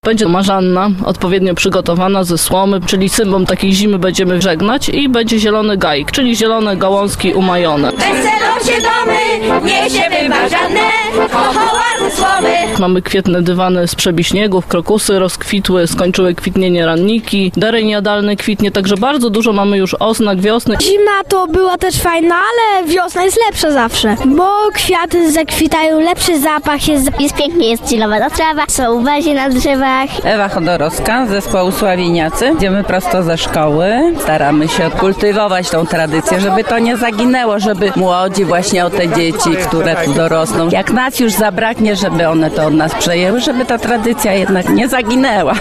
Będzie marzanna odpowiednio przygotowana ze słomy, czyli symbol takiej zimy będziemy żegnać i będzie zielony gajk, czyli zielone gałązki umajone. Weselą się domy, niesiemy marzannę, chochoła ze słomy. Mamy kwietne dywany z przebiśniegów, krokusy rozkwitły, skończyły kwitnienie ranniki, dereń jadalny kwitnie, także bardzo dużo mamy już oznak wiosny. Zima to była też fajna, ale wiosna jest lepsza zawsze, bo kwiaty zakwitają, lepszy zapach jest pięknie, jest zielona trawa, są łazie na drzewach. Ewa Chodorowska, zespołu Sławiniacy. Idziemy prosto ze szkoły. Staramy się kultywować tą tradycję, żeby to nie zaginęło, żeby młodzi właśnie o te dzieci, które tu dorosną, jak nas już zabraknie, żeby one to od nas przejęły, żeby ta tradycja jednak nie zaginęła.